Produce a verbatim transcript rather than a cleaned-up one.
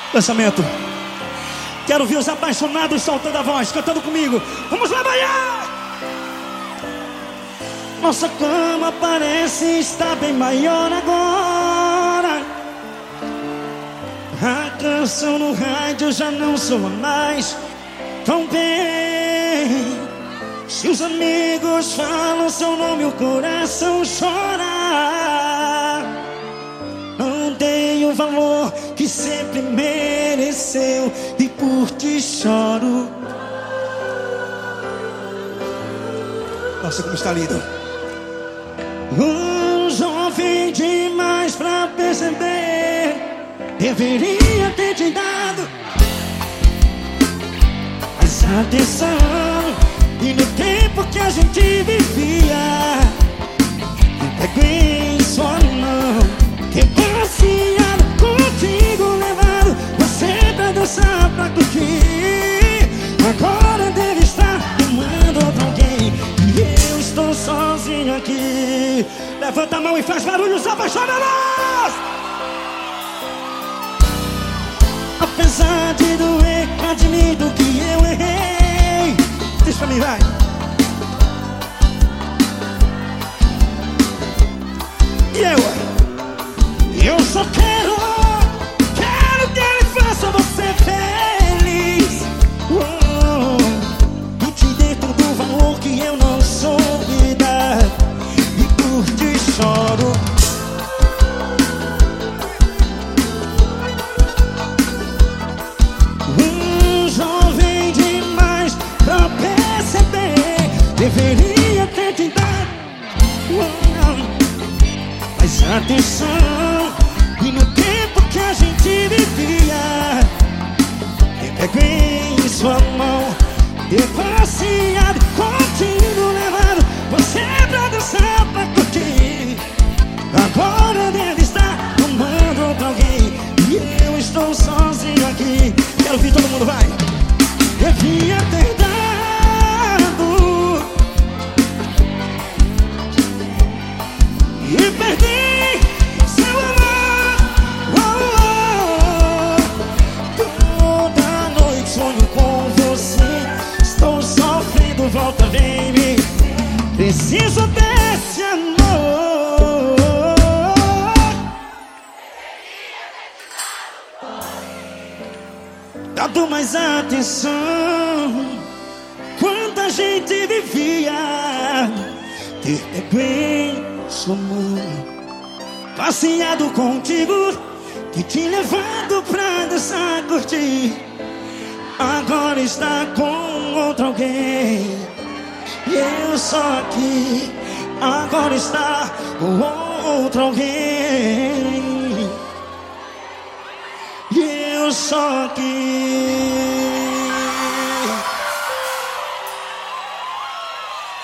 Lançamento. Quero ver os apaixonados soltando a voz, cantando comigo. Vamos lá, Bahia! Nossa cama parece estar bem maior agora. A canção no rádio já não soa mais tão bem. Se os amigos falam seu nome, o coração chora. Não dei o valor que sempre mereceu e por ti choro. Nossa, como está lindo. Um jovem demais pra perceber, deveria ter te dado mais atenção. E no tempo que a gente vivia, me pego em sua mão, que passeado contigo, levado você pra dançar, pra curtir. Agora deve estar amando outra alguém e eu estou sozinho aqui. Levanta a mão e faz barulho, só apaixonados. Apesar de doer, admito que eu errei. Diz pra mim, vai. E eu? Eu só quero, quero que ele faça você feliz. Oh, e te dê todo o valor que eu não soube dar. E por ti choro. Um jovem demais pra perceber, deveria ter te dado mais atenção. E no tempo que a gente vivia, me pego em sua mão, ter passeado contigo, levado você pra dançar, pra curtir. Agora deve estar amando outra alguém e eu estou sozinho aqui. Quero ouvir todo mundo, vai. Devia ter dado e perdi seu amor. Oh, oh, oh. Toda noite sonho com você. Estou sofrendo, volta, vem me. Preciso desse amor. Dado mais atenção quando a gente vivia, ter pego em sua mão, passeado contigo, que te levado pra dançar, curtir. Agora está com outro alguém e eu só aqui. Agora está com outro alguém e eu só aqui.